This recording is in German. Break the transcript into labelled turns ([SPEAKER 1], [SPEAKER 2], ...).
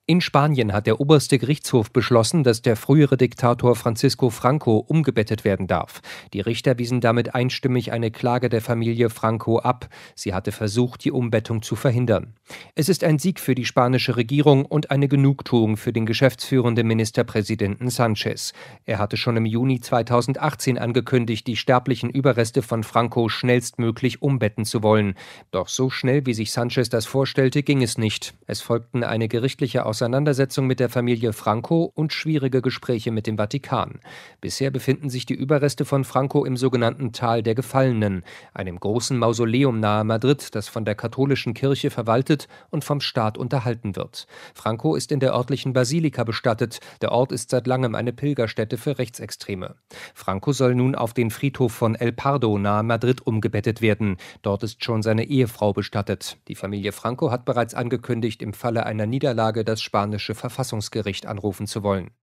[SPEAKER 1] In Spanien hat der oberste Gerichtshof beschlossen, dass der frühere Diktator Francisco Franco umgebettet werden darf. Die Richter wiesen damit einstimmig eine Klage der Familie Franco ab. Sie hatte versucht, die Umbettung zu verhindern. Es ist ein Sieg für die spanische Regierung und eine Genugtuung für den geschäftsführenden Ministerpräsidenten Sánchez. Er hatte schon im Juni 2018 angekündigt, die sterblichen Überreste von Franco schnellstmöglich umbetten zu wollen. Doch so schnell, wie sich Sánchez das vorstellte, ging es nicht. Es folgten eine gerichtliche Auseinandersetzung mit der Familie Franco und schwierige Gespräche mit dem Vatikan. Bisher befinden sich die Überreste von Franco im sogenannten Tal der Gefallenen, einem großen Mausoleum nahe Madrid, das von der katholischen Kirche verwaltet und vom Staat unterhalten wird. Franco ist in der örtlichen Basilika bestattet. Der Ort ist seit langem eine Pilgerstätte für Rechtsextreme. Franco soll nun auf den Friedhof von El Pardo nahe Madrid umgebettet werden. Dort ist schon seine Ehefrau bestattet. Die Familie Franco hat bereits angekündigt, im Falle einer Niederlage das spanische Verfassungsgericht anrufen zu wollen.